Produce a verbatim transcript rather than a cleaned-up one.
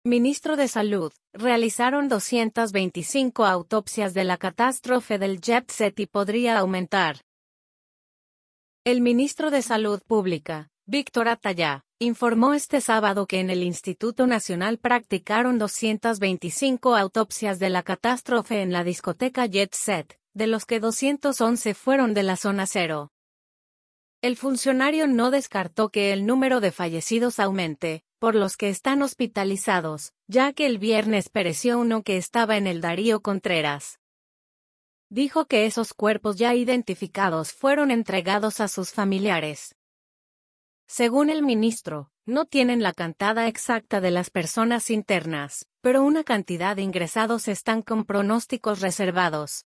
Ministro de Salud, realizaron doscientas veinticinco autopsias de la catástrofe del Jet Set y podría aumentar. El ministro de Salud Pública, Víctor Atayá, informó este sábado que en el Instituto Nacional practicaron doscientas veinticinco autopsias de la catástrofe en la discoteca Jet Set, de los que doscientos once fueron de la zona cero. El funcionario no descartó que el número de fallecidos aumente, por los que están hospitalizados, ya que el viernes pereció uno que estaba en el Darío Contreras. Dijo que esos cuerpos ya identificados fueron entregados a sus familiares. Según el ministro, no tienen la cantada exacta de las personas internas, pero una cantidad de ingresados están con pronósticos reservados.